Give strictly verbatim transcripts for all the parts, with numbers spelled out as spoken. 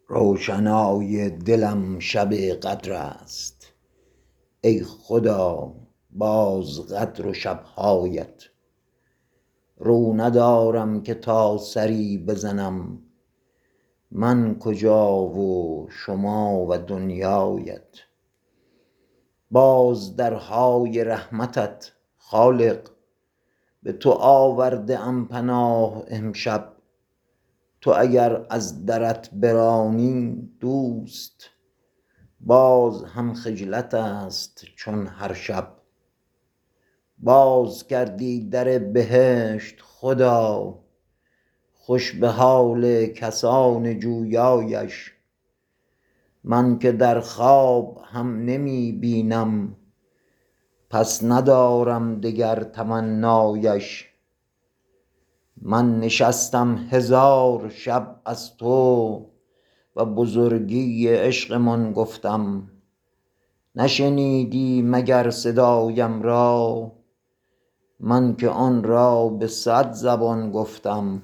روشنای دلم شب قدر است، ای خدا باز قدر و شبهایت. رو ندارم که تا سری بزنم، من کجا و شما و دنیایت. باز درهای رحمتت خالق، به تو آورده ام پناه امشب. تو اگر از درت برانی دوست، باز هم خجلت است چون هر شب. باز کردی در بهشت خدا، خوش به حال کسان جویایش. من که در خواب هم نمی بینم، پس ندارم دگر تمنایش. من نشستم هزار شب از تو، و بزرگی عشقمان گفتم. نشنیدی مگر صدایم را، من که آن را به صد زبان گفتم.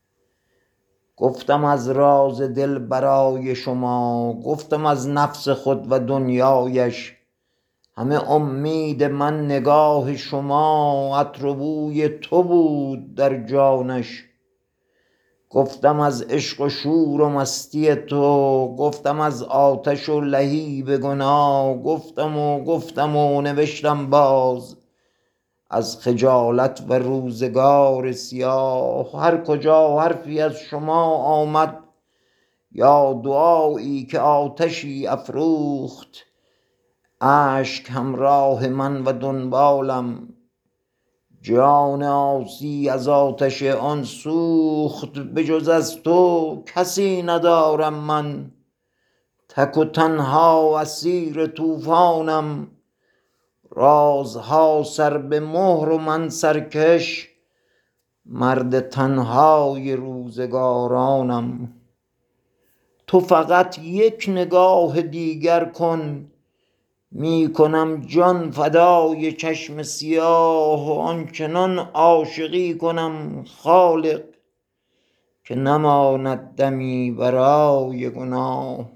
گفتم از راز دل برای شما، گفتم از نفس خود و دنیایش. همه امید من نگاه شما، عطر و بوی تو بود در جانش. گفتم از عشق و شور و مستی تو، گفتم از آتش و لهیب گناه. گفتم و گفتم و نوشتم باز، از خجالت و روزگار سیاه. هر کجا حرفی از شما آمد، یا دعایی که آتشی افروخت، اشک همراه من و دنبالم. جان عاصی از آتش آن سوخت، به جز از تو کسی ندارم من. تک و تنها اسیر طوفانم، رازها سر به مهر و من سرکش. مرد تنهای روزگارانم. تو فقط یک نگاه دیگر کن، می کنم جان فدای چشم سیاه. آنچنان عاشقی کنم خالق، که نماند دمی برای گناه.